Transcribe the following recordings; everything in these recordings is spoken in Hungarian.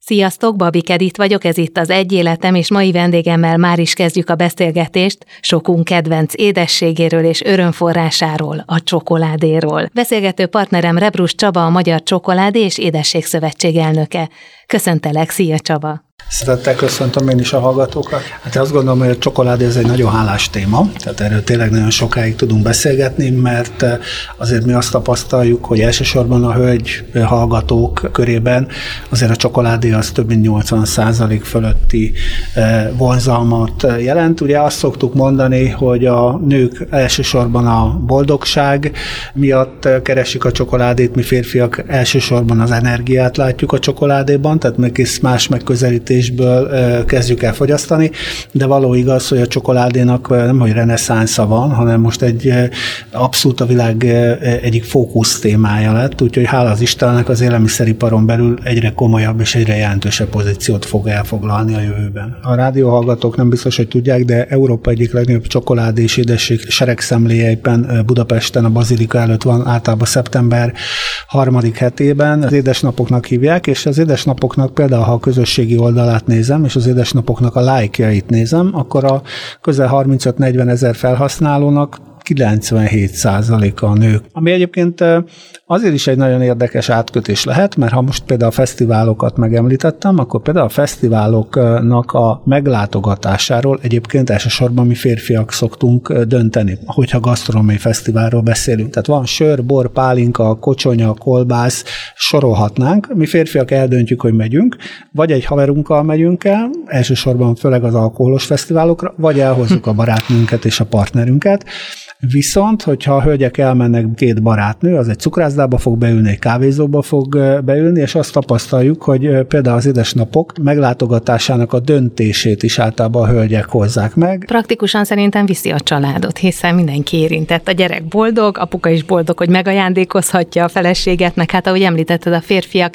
Sziasztok, Babik Edit vagyok, ez itt az Egy Életem, és mai vendégemmel már is kezdjük a beszélgetést sokunk kedvenc édességéről és örömforrásáról, a csokoládéról. Beszélgető partnerem Rebrus Csaba, a Magyar Csokoládé és Édességszövetség elnöke. Köszöntelek, szia Csaba! Szeretettel köszöntöm én is a hallgatókat. Hát azt gondolom, hogy a csokoládé ez egy nagyon hálás téma, tehát erről tényleg nagyon sokáig tudunk beszélgetni, mert azért mi azt tapasztaljuk, hogy elsősorban a hölgy hallgatók körében azért a csokoládé az több mint 80% fölötti vonzalmat jelent. Ugye azt szoktuk mondani, hogy a nők elsősorban a boldogság miatt keresik a csokoládét, mi férfiak elsősorban az energiát látjuk a csokoládéban, tehát egész más megközelítésből kezdjük el fogyasztani, de való igaz, hogy a csokoládénak nem hogy reneszánsza van, hanem most egy abszolút a világ egyik fókusz témája lett, úgyhogy hála az Istennek az élelmiszeriparon belül egyre komolyabb és egyre jelentősebb pozíciót fog elfoglalni a jövőben. A rádióhallgatók nem biztos, hogy tudják, de Európa egyik legnagyobb csokoládé és édesség seregszemléje éppen Budapesten a Bazilika előtt van, általában szeptember 3. hetében. Az édesnapoknak hívják, és az édesnapoknak például, ha a közösségi oldalát nézem, és az édesnapoknak a lájkjait nézem, akkor a közel 35-40 ezer felhasználónak 97%-a a nők. Ami egyébként azért is egy nagyon érdekes átkötés lehet, mert ha most például a fesztiválokat megemlítettem, akkor például a fesztiváloknak a meglátogatásáról egyébként elsősorban mi férfiak szoktunk dönteni, hogyha gasztronómiai fesztiválról beszélünk. Tehát van sör, bor, pálinka, kocsonya, kolbász, sorolhatnánk. Mi férfiak eldöntjük, hogy megyünk, vagy egy haverunkkal megyünk el, elsősorban főleg az alkoholos fesztiválokra, vagy elhozzuk a barátnőnket és a partnerünket. Viszont, hogyha a hölgyek elmennek, két barátnő, az egy cukrászdába fog beülni, egy kávézóba fog beülni, és azt tapasztaljuk, hogy például az édesnapok meglátogatásának a döntését is általában a hölgyek hozzák meg. Praktikusan szerintem viszi a családot, hiszen mindenki érintett. A gyerek boldog, apuka is boldog, hogy megajándékozhatja a feleséget, meg hát ahogy említetted, a férfiak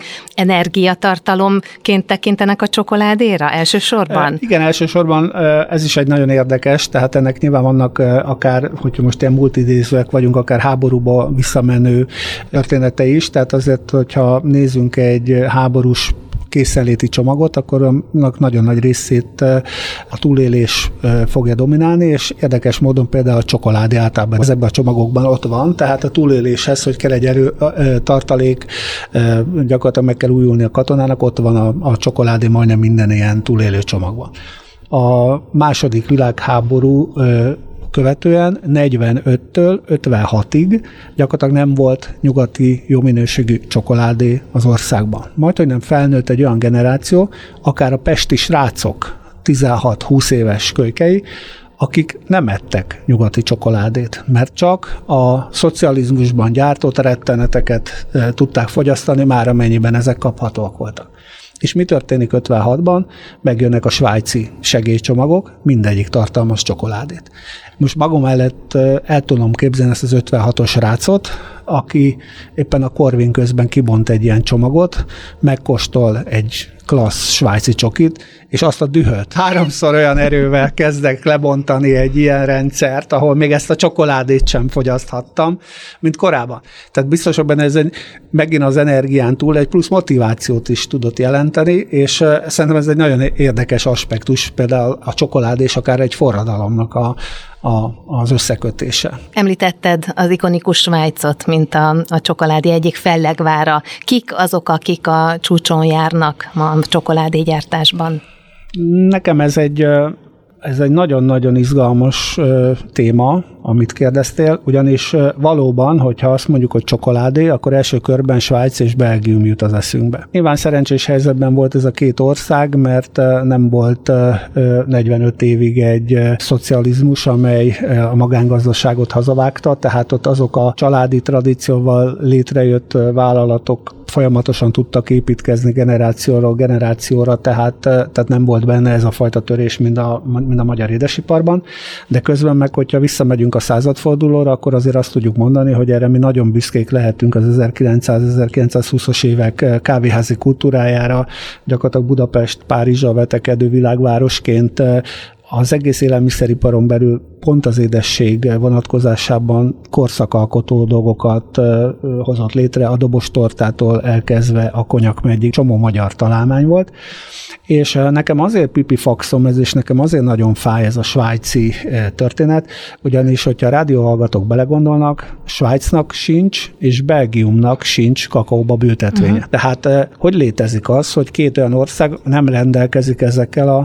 energiatartalomként tekintenek a csokoládéra elsősorban? Igen, elsősorban ez is egy nagyon érdekes, tehát ennek nyilván vannak akár, hogy most ilyen multidézőek vagyunk, akár háborúba visszamenő története is, tehát azért, hogyha nézzünk egy háborús készenléti csomagot, akkor annak nagyon nagy részét a túlélés fogja dominálni, és érdekes módon például a csokoládé általában ezekben a csomagokban ott van, tehát a túléléshez, hogy kell egy tartalék, gyakorlatilag meg kell újulni a katonának, ott van a csokoládé majdnem minden ilyen túlélő csomagban. A második világháború követően 45-től 56-ig gyakorlatilag nem volt nyugati jó minőségű csokoládé az országban. Majd, hogy nem felnőtt egy olyan generáció, akár a pesti srácok, 16-20 éves kölykei, akik nem ettek nyugati csokoládét, mert csak a szocializmusban gyártott retteneteket tudták fogyasztani, már amennyiben ezek kaphatóak voltak. És mi történik 56-ban? Megjönnek a svájci segélycsomagok, mindegyik tartalmaz csokoládét. Most magam mellett el tudom képzelni ezt az 56-os rácot, aki éppen a Corvin közben kibont egy ilyen csomagot, megkóstol egy klassz svájci csokit, és azt a dühöt 3-szor olyan erővel kezdek lebontani egy ilyen rendszert, ahol még ezt a csokoládét sem fogyaszthattam, mint korábban. Tehát biztos, hogy benne ez megint az energián túl egy plusz motivációt is tudott jelenteni, és szerintem ez egy nagyon érdekes aspektus, például a csokoládé és akár egy forradalomnak az összekötése. Említetted az ikonikus Svájcot, mint a csokoládé egyik fellegvára. Kik azok, akik a csúcson járnak ma a csokoládégyártásban? Nekem ez egy nagyon-nagyon izgalmas téma, amit kérdeztél, ugyanis valóban, hogyha azt mondjuk, hogy csokoládé, akkor első körben Svájc és Belgium jut az eszünkbe. Nyilván szerencsés helyzetben volt ez a két ország, mert nem volt 45 évig egy szocializmus, amely a magángazdaságot hazavágta, tehát ott azok a családi tradícióval létrejött vállalatok folyamatosan tudtak építkezni generációról generációra, tehát nem volt benne ez a fajta törés, mint a magyar édesiparban, de közben meg, hogyha visszamegyünk a századfordulóra, akkor azért azt tudjuk mondani, hogy erre mi nagyon büszkék lehetünk az 1900-1920-as évek kávéházi kultúrájára, gyakorlatilag Budapest Párizsra vetekedő világvárosként az egész élelmiszeriparon belül pont az édesség vonatkozásában korszakalkotó dolgokat hozott létre, a dobostortától elkezdve a konyakmegyig, csomó magyar találmány volt, és nekem azért pipifaxom ez, és nekem azért nagyon fáj ez a svájci történet, ugyanis, hogyha a rádióhallgatók belegondolnak, Svájcnak sincs, és Belgiumnak sincs kakaóbab ültetvénye. Tehát hogy létezik az, hogy két olyan ország nem rendelkezik ezekkel az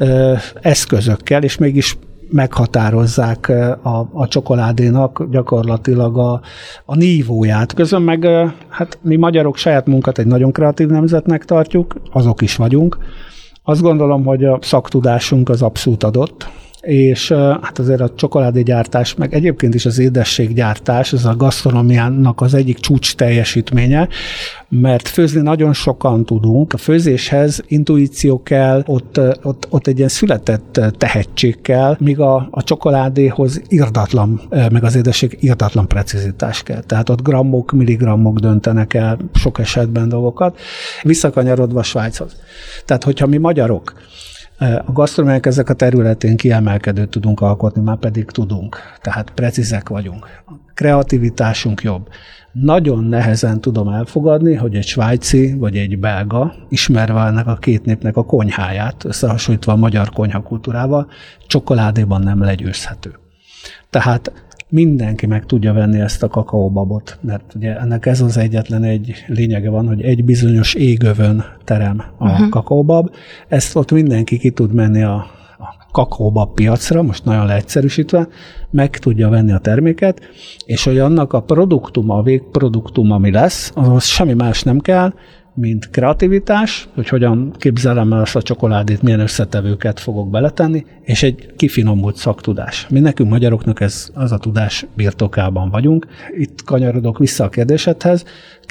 eszközökkel, és mégis meghatározzák a csokoládénak gyakorlatilag a nívóját. Közben meg hát mi magyarok saját munkat egy nagyon kreatív nemzetnek tartjuk, azok is vagyunk. Azt gondolom, hogy a szaktudásunk az abszolút adott, és hát azért a csokoládégyártás, meg egyébként is az édességgyártás, ez a gasztronómiának az egyik csúcs teljesítménye, mert főzni nagyon sokan tudunk. A főzéshez intuíció kell, ott egy ilyen született tehetség kell, míg a csokoládéhoz irdatlan, meg az édesség irdatlan precizitás kell. Tehát ott grammok, milligrammok döntenek el sok esetben dolgokat, visszakanyarodva Svájchoz. Tehát, hogyha mi magyarok a gasztronómiák ezek a területén kiemelkedőt tudunk alkotni, már pedig tudunk. Tehát precízek vagyunk. A kreativitásunk jobb. Nagyon nehezen tudom elfogadni, hogy egy svájci vagy egy belga, ismerve ennek a két népnek a konyháját, összehasonlítva a magyar konyhakultúrával, csokoládéban nem legyőzhető. Tehát mindenki meg tudja venni ezt a kakaóbabot, mert ugye ennek ez az egyetlen egy lényege van, hogy egy bizonyos égövön terem a kakaóbab. Ezt ott mindenki ki tud menni a kakaóbab piacra, most nagyon leegyszerűsítve, meg tudja venni a terméket, és hogy annak a produktuma, a végproduktum, ami lesz, ahhoz semmi más nem kell, mint kreativitás, hogy hogyan képzelem el azt a csokoládét, milyen összetevőket fogok beletenni, és egy kifinomult szaktudás. Mi nekünk magyaroknak az a tudás birtokában vagyunk. Itt kanyarodok vissza a kérdésedhez.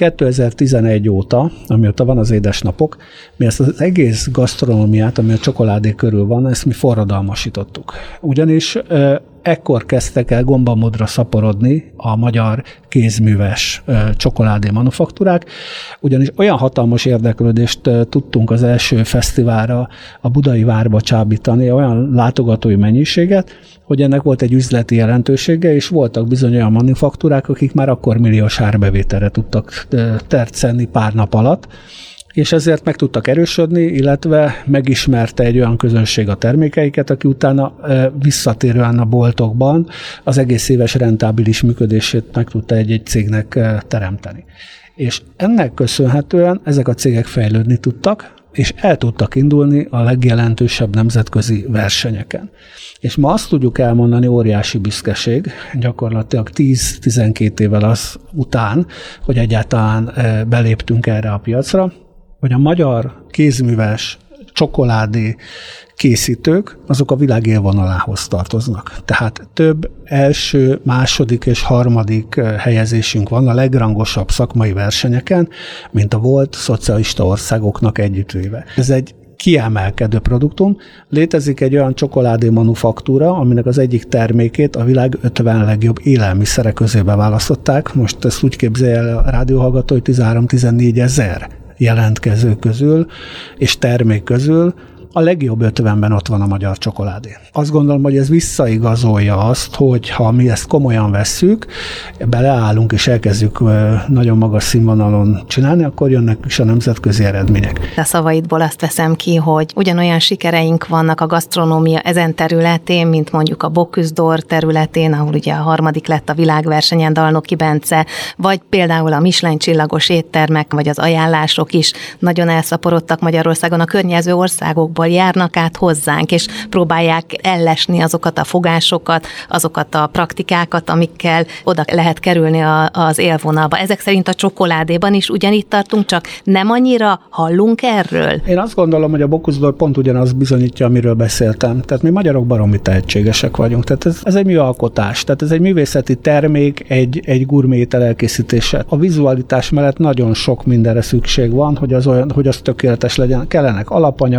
2011 óta, amióta van az édesnapok, mi ezt az egész gasztronómiát, ami a csokoládé körül van, ezt mi forradalmasítottuk. Ugyanis ekkor kezdtek el gombamódra szaporodni a magyar kézműves csokoládé manufaktúrák, ugyanis olyan hatalmas érdeklődést tudtunk az első fesztiválra a Budai Várba csábítani, olyan látogatói mennyiséget, hogy ennek volt egy üzleti jelentősége, és voltak bizony olyan manufaktúrák, akik már akkor milliós árbevételre tudtak tercenni pár nap alatt, és ezért meg tudtak erősödni, illetve megismerte egy olyan közönség a termékeiket, aki utána visszatérően a boltokban az egész éves rentábilis működését meg tudta egy cégnek teremteni. És ennek köszönhetően ezek a cégek fejlődni tudtak, és el tudtak indulni a legjelentősebb nemzetközi versenyeken. És ma azt tudjuk elmondani, óriási büszkeség, gyakorlatilag 10-12 évvel az után, hogy egyáltalán beléptünk erre a piacra, hogy a magyar kézműves csokoládé készítők, azok a világ élvonalához tartoznak. Tehát több első, második és harmadik helyezésünk van a legrangosabb szakmai versenyeken, mint a volt szocialista országoknak együttvéve. Ez egy kiemelkedő produktum. Létezik egy olyan csokoládé manufaktúra, aminek az egyik termékét a világ 50 legjobb élelmiszere közé beválasztották. Most ezt úgy képzelje el a rádióhallgató, hogy 13-14 ezer jelentkező közül és termék közül a legjobb 50-ben ott van a magyar csokoládé. Azt gondolom, hogy ez visszaigazolja azt, hogy ha mi ezt komolyan vesszük, beleállunk és elkezdjük nagyon magas színvonalon csinálni, akkor jönnek is a nemzetközi eredmények. A szavaidból azt veszem ki, hogy ugyanolyan sikereink vannak a gasztronómia ezen területén, mint mondjuk a Bocuse d'Or területén, ahol ugye a harmadik lett a világversenyen Dalnoki Bence, vagy például a Michelin csillagos éttermek, vagy az ajánlások is nagyon elszaporodtak Magyarországon, a környező országokból járnak át hozzánk, és próbálják ellesni azokat a fogásokat, azokat a praktikákat, amikkel oda lehet kerülni az élvonalba. Ezek szerint a csokoládéban is ugyanígy tartunk, csak nem annyira hallunk erről? Én azt gondolom, hogy a Bocuse d'Or pont ugyanaz bizonyítja, amiről beszéltem. Tehát mi magyarok baromi tehetségesek vagyunk. Tehát ez egy műalkotás, tehát ez egy művészeti termék, egy gurmétel elkészítése. A vizualitás mellett nagyon sok mindenre szükség van, hogy az tökéletes legyen. Kellenek alapanyagok, kell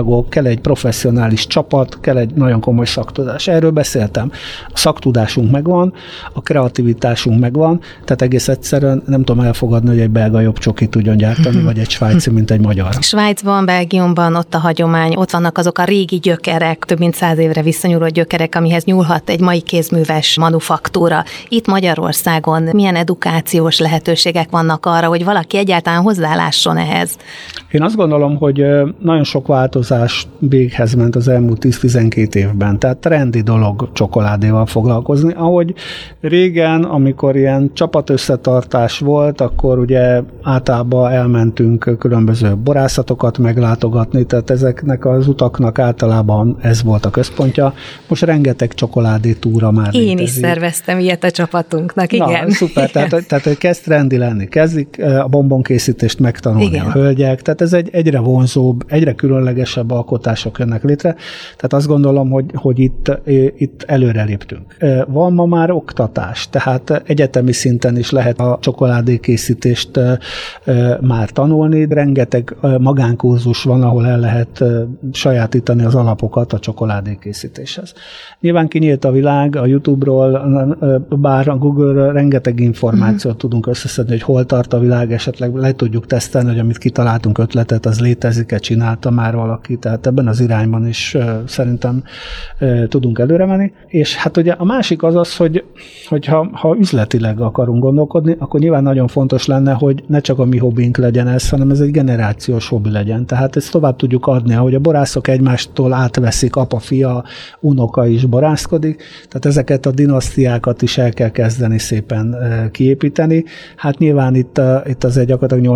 egy professzionális csapat, kell egy nagyon komoly szaktudás. Erről beszéltem. A szaktudásunk megvan, a kreativitásunk megvan, tehát egész egyszerűen nem tudom elfogadni, hogy egy belga jobb csokit tudjon gyártani, vagy egy svájci, mint egy magyar. Svájcban, Belgiumban ott a hagyomány, ott vannak azok a régi gyökerek, több mint 100 évre visszanyúló gyökerek, amihez nyúlhat egy mai kézműves manufaktúra. Itt Magyarországon milyen edukációs lehetőségek vannak arra, hogy valaki egyáltalán hozzálásson ehhez? Én azt gondolom, hogy nagyon sok változás véghez ment az elmúlt 10-12 évben, tehát trendi dolog csokoládéval foglalkozni. Ahogy régen, amikor ilyen csapatösszetartás volt, akkor ugye általában elmentünk különböző borászatokat meglátogatni, tehát ezeknek az utaknak általában ez volt a központja. Most rengeteg csokoládé túra már Én létezik. Is szerveztem ilyet a csapatunknak, igen. Na, szuper, tehát hogy kezd trendi lenni, kezdik a bombonkészítést megtanulni igen. A hölgyek, tehát ez egy egyre vonzóbb, egyre különlegesebb alkotások jönnek létre, tehát azt gondolom, hogy itt előre léptünk. Van ma már oktatás, tehát egyetemi szinten is lehet a csokoládékészítést már tanulni, rengeteg magánkurzus van, ahol el lehet sajátítani az alapokat a csokoládékészítéshez. Nyilván kinyílt a világ, a YouTube-ról, bár a Google-ről rengeteg információt tudunk összeszedni, hogy hol tart a világ, esetleg le tudjuk tesztelni, hogy amit kitaláltunk ötletet, az létezik-e, csinálta már valaki, tehát ebben az irányban is szerintem tudunk előre menni. És hát ugye a másik az, hogy ha üzletileg akarunk gondolkodni, akkor nyilván nagyon fontos lenne, hogy ne csak a mi hobbink legyen ez, hanem ez egy generációs hobbi legyen. Tehát ezt tovább tudjuk adni, ahogy a borászok egymástól átveszik, apa, fia, unoka is borászkodik, tehát ezeket a dinasztiákat is el kell kezdeni szépen kiépíteni. Hát nyilván itt az egy gyakorlatilag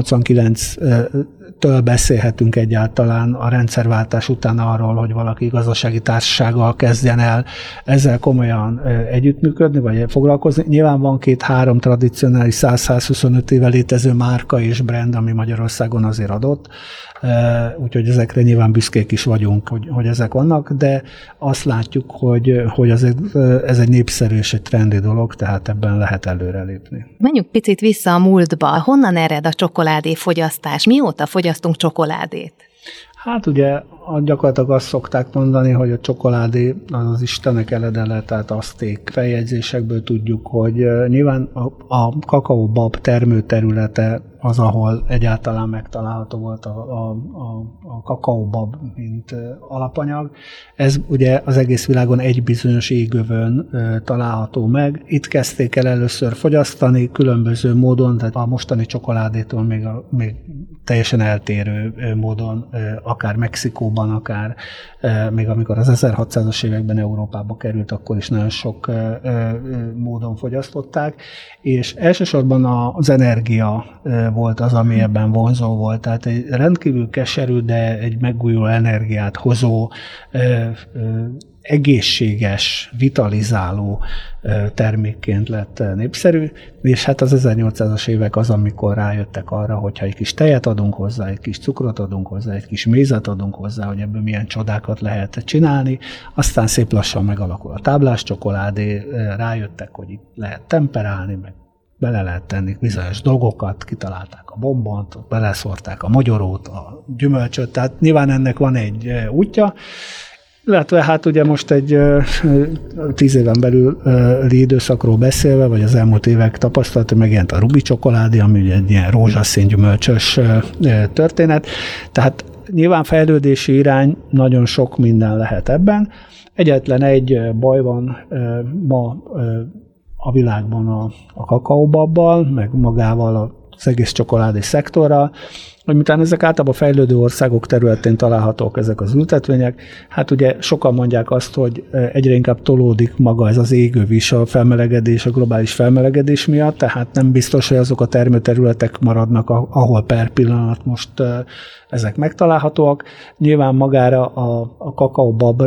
89-től beszélhetünk egyáltalán a rendszerváltás után arról, hogy valaki gazdasági társasággal kezdjen el ezzel komolyan együttműködni, vagy foglalkozni. Nyilván van 2-3 tradicionális 100-125 éve létező márka és brand, ami Magyarországon azért adott, úgyhogy ezekre nyilván büszkék is vagyunk, hogy ezek vannak, de azt látjuk, hogy ez egy népszerű és egy trendi dolog, tehát ebben lehet előrelépni. Menjünk picit vissza a múltba. Honnan ered a csokoládé fogyasztás? Mióta fogyasztunk csokoládét? Hát ugye gyakorlatilag azt szokták mondani, hogy a csokoládé az istenek eledele, tehát azték feljegyzésekből tudjuk, hogy nyilván a kakaóbab termőterülete az, ahol egyáltalán megtalálható volt a kakaóbab, mint alapanyag. Ez ugye az egész világon egy bizonyos égövön található meg. Itt kezdték el először fogyasztani különböző módon, tehát a mostani csokoládétól még teljesen eltérő módon, akár Mexikóban, akár még amikor az 1600-as években Európába került, akkor is nagyon sok módon fogyasztották, és elsősorban az energia volt az, ami ebben vonzó volt. Tehát egy rendkívül keserű, de egy megújuló energiát hozó, egészséges, vitalizáló termékként lett népszerű, és hát az 1800-as évek az, amikor rájöttek arra, hogyha egy kis tejet adunk hozzá, egy kis cukrot adunk hozzá, egy kis mézet adunk hozzá, hogy ebből milyen csodákat lehet csinálni, aztán szép lassan megalakul a táblás csokoládé, rájöttek, hogy itt lehet temperálni, meg bele lehet tenni bizonyos dolgokat, kitalálták a bombont, beleszórták a mogyorót, a gyümölcsöt, tehát nyilván ennek van egy útja, illetve hát ugye most egy 10 éven belüli időszakról beszélve, vagy az elmúlt évek tapasztalata, megjelent a Ruby csokoládé, ami ugye egy ilyen rózsaszín gyümölcsös történet. Tehát nyilván fejlődési irány, nagyon sok minden lehet ebben. Egyetlen egy baj van ma a világban a kakaóbabbal, meg magával az egész csokoládé szektorral, hogy miután ezek általában fejlődő országok területén találhatók ezek az ültetvények, hát ugye sokan mondják azt, hogy egyre inkább tolódik maga ez az égöv is a felmelegedés, a globális felmelegedés miatt, tehát nem biztos, hogy azok a termőterületek maradnak, ahol per pillanat most ezek megtalálhatóak. Nyilván magára a kakaóbab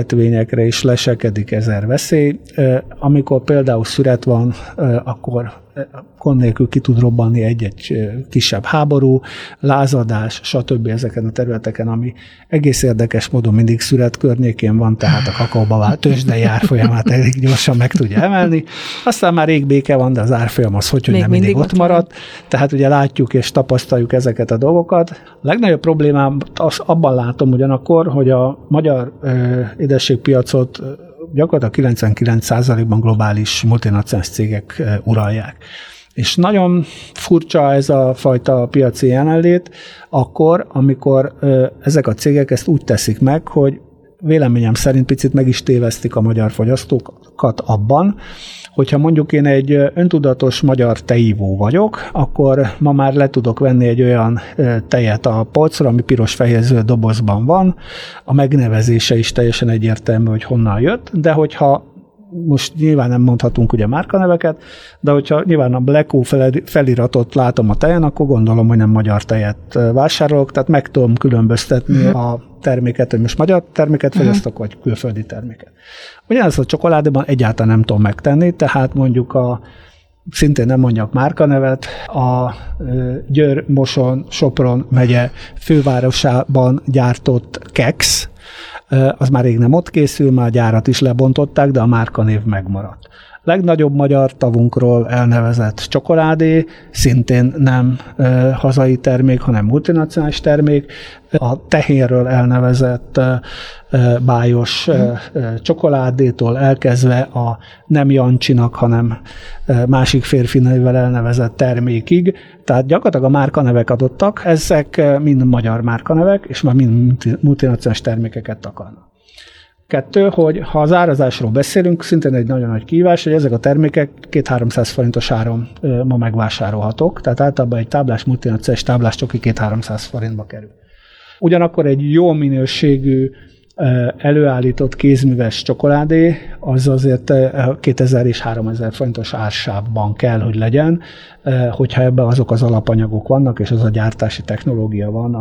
ültetvényekre is leselkedik ezer veszély. Amikor például szüret van, akkor gond nélkül ki tud robbanni egy kisebb háború, lázadás, stb. Ezeken a területeken, ami egész érdekes módon mindig Szüret környékén van, tehát a kakaóba vált tőzsdei árfolyamát elég gyorsan meg tudja emelni. Aztán már rég béke van, de az árfolyam az hogy nem mindig ott maradt. Tehát ugye látjuk és tapasztaljuk ezeket a dolgokat. A legnagyobb problémám abban látom ugyanakkor, hogy a magyar édességpiacot gyakorlatilag 99%-ban globális multinacionális cégek uralják. És nagyon furcsa ez a fajta piaci jelenlét akkor, amikor ezek a cégek ezt úgy teszik meg, hogy véleményem szerint picit meg is tévesztik a magyar fogyasztókat abban, hogyha mondjuk én egy öntudatos magyar teívó vagyok, akkor ma már le tudok venni egy olyan tejet a polcra, ami piros-fehér-zöld dobozban van, a megnevezése is teljesen egyértelmű, hogy honnan jött, de hogyha most nyilván nem mondhatunk ugye márkaneveket, de hogyha nyilván a Black O feliratot látom a tejen, akkor gondolom, hogy nem magyar tejet vásárolok, tehát meg tudom különböztetni a terméket, hogy most magyar terméket fogyasztok, vagy külföldi terméket. Ugyanezt a csokoládéban egyáltalán nem tudom megtenni, tehát mondjuk szintén nem mondjak márkanevet, a Győr-Moson-Sopron megye fővárosában gyártott keksz, az már rég nem ott készül, már a gyárat is lebontották, de a márkanév megmaradt. Legnagyobb magyar tavunkról elnevezett csokoládé, szintén nem hazai termék, hanem multinacionális termék. A tehénről elnevezett bájos csokoládétól elkezdve a nem Jancsinak, hanem másik férfi névvel elnevezett termékig. Tehát gyakorlatilag a márkanevek adottak, ezek mind magyar márkanevek, és már mind multinacionális termékeket akarnak. 2, hogy ha az árazásról beszélünk, szintén egy nagyon nagy kihívás, hogy ezek a termékek 200-300 forintos áron ma megvásárolhatók, tehát általában egy táblás multinacionális táblás csoki 200-300 forintba kerül. Ugyanakkor egy jó minőségű előállított kézműves csokoládé, az azért 2000 és 3000 forintos ársávban kell, hogy legyen, hogyha ebben azok az alapanyagok vannak, és az a gyártási technológia van,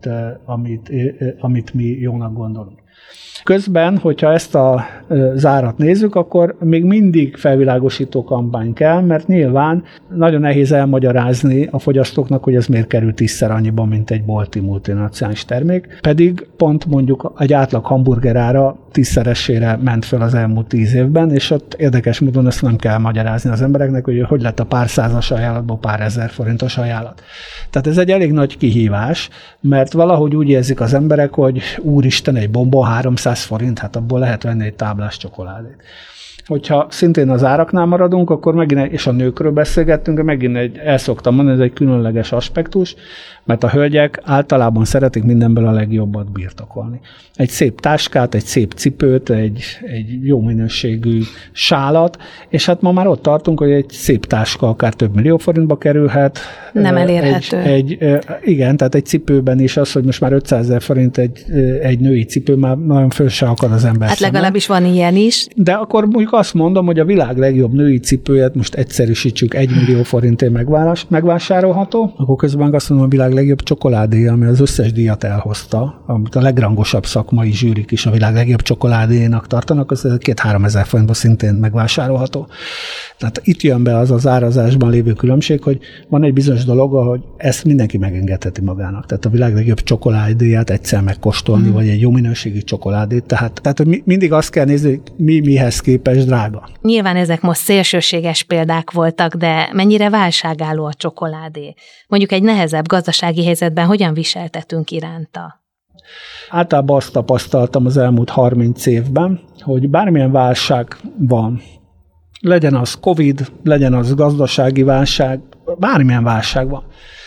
amit mi jónak gondolunk. Közben, hogyha ezt a zárat nézzük, akkor még mindig felvilágosító kampány kell, mert nyilván nagyon nehéz elmagyarázni a fogyasztóknak, hogy ez miért kerül 10-szer annyiban, mint egy bolti multinacionális termék. Pedig pont mondjuk egy átlag hamburger ára 10-szeresére ment föl az elmúlt 10 évben, és ott érdekes módon ezt nem kell magyarázni az embereknek, hogy lett a pár százas ajánlatból pár ezer forintos ajánlat. Tehát ez egy elég nagy kihívás, mert valahogy úgy érzik az emberek, hogy úristen, egy bomba 300 forint, hát abból lehet venni egy táblás csokoládét. Hogyha szintén az áraknál maradunk, akkor megint, és a nőkről beszélgettünk, megint el szoktam mondani, ez egy különleges aspektus, mert a hölgyek általában szeretik mindenből a legjobbat birtokolni. Egy szép táskát, egy szép cipőt, egy jó minőségű sálat, és hát ma már ott tartunk, hogy egy szép táska akár több millió forintba kerülhet. Nem elérhető. Igen, tehát egy cipőben is az, hogy most már 500 000 forint egy női cipő, már nagyon föl se akad az ember. Hát legalábbis van ilyen is. De akkor mondjuk azt mondom, hogy a világ legjobb női cipőjét most egyszerűsítsük, 1 millió forintért megvásárolható, akkor közben azt mondom, a világ legjobb csokoládé, ami az összes díjat elhozta, amit a legrangosabb szakmai zsűrik is a világ legjobb csokoládénak tartanak, az 2-3 ezer forintban szintén megvásárolható. Tehát itt jön be az az árazásban lévő különbség, hogy van egy bizonyos dolog, hogy ezt mindenki megengedheti magának. Tehát a világ legjobb csokoládéját egyszer megkóstolni, vagy egy jó minőségű csokoládét. Tehát hogy mindig azt kell nézni, hogy mihez képest drága. Nyilván ezek most szélsőséges példák voltak, de mennyire válságálló a csokoládé? Mondjuk egy nehezebb gazdasági helyzetben hogyan viseltetünk iránta? Általában azt tapasztaltam az elmúlt 30 évben, hogy bármilyen válság van, legyen az Covid, legyen az gazdasági válság, bármilyen válság van,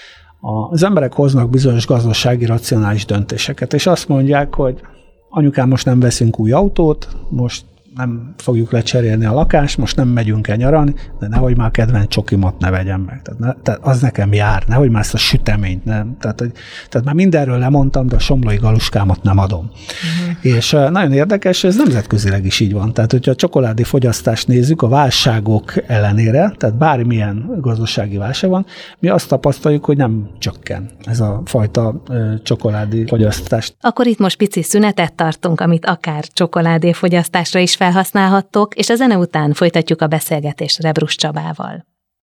az emberek hoznak bizonyos gazdasági racionális döntéseket, és azt mondják, hogy anyukám, most nem veszünk új autót, most nem fogjuk lecserélni a lakást, most nem megyünk el nyaralni, de nehogy már kedvenc csokimat ne vegyem meg. Tehát az nekem jár, nehogy már ezt a süteményt nem. Tehát már mindenről lemondtam, de a somlói galuskámat nem adom. És nagyon érdekes, ez nemzetközileg is így van. Tehát, hogyha a csokoládé fogyasztást nézzük, a válságok ellenére, tehát bármilyen gazdasági válság van, mi azt tapasztaljuk, hogy nem csökken ez a fajta csokoládé fogyasztás. Akkor itt most pici szünetet tartunk, amit akár csokoládé fogyasztásra is felhasználhattok, és a zene után folytatjuk a beszélgetést Rebrus Csabával.